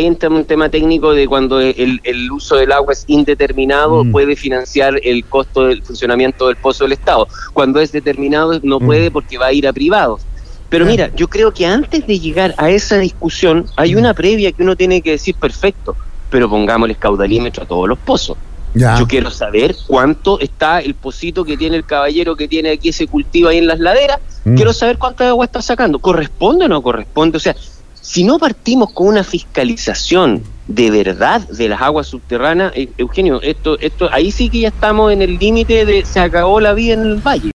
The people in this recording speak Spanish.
ahí entra un tema técnico de cuando el uso del agua es indeterminado, puede financiar el costo del funcionamiento del pozo del Estado. Cuando es determinado no puede porque va a ir a privados. Pero mira, yo creo que antes de llegar a esa discusión hay una previa que uno tiene que decir, perfecto, pero pongámosles caudalímetro a todos los pozos. Ya. Yo quiero saber cuánto está el pocito que tiene el caballero que tiene aquí ese cultivo ahí en las laderas. Quiero saber cuánta agua está sacando. ¿Corresponde o no corresponde? O sea, si no partimos con una fiscalización de verdad de las aguas subterráneas, Eugenio, esto ahí sí que ya estamos en el límite de se acabó la vida en el valle.